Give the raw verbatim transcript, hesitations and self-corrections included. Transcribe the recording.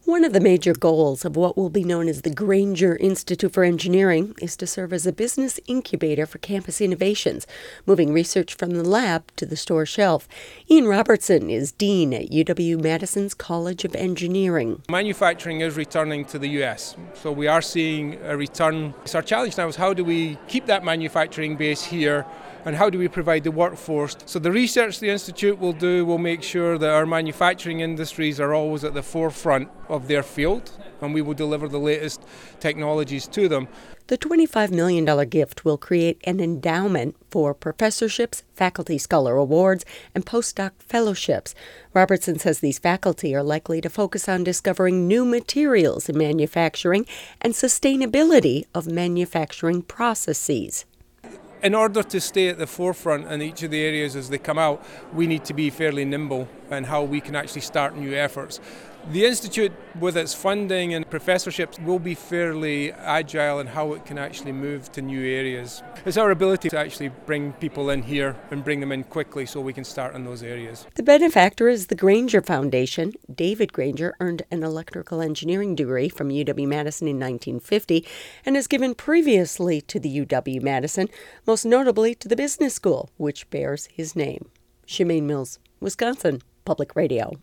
One of the major goals of what will be known as the Grainger Institute for Engineering is to serve as a business incubator for campus innovations, moving research from the lab to the store shelf. Ian Robertson is dean at U W-Madison's College of Engineering. Manufacturing is returning to the U S, so we are seeing a return. So our challenge now is how do we keep that manufacturing base here, and how do we provide the workforce? So the research the Institute will do will make sure that our manufacturing industries are always at the forefront of their field, and we will deliver the latest technologies to them. The twenty-five million dollars gift will create an endowment for professorships, faculty scholar awards, and postdoc fellowships. Robertson says these faculty are likely to focus on discovering new materials in manufacturing and sustainability of manufacturing processes. In order to stay at the forefront in each of the areas as they come out, we need to be fairly nimble in how we can actually start new efforts. The Institute, with its funding and professorships, will be fairly agile in how it can actually move to new areas. It's our ability to actually bring people in here and bring them in quickly so we can start in those areas. The benefactor is the Grainger Foundation. David Grainger earned an electrical engineering degree from U W-Madison in nineteen fifty and has given previously to the U W-Madison, most notably to the business school, which bears his name. Shemaine Mills, Wisconsin Public Radio.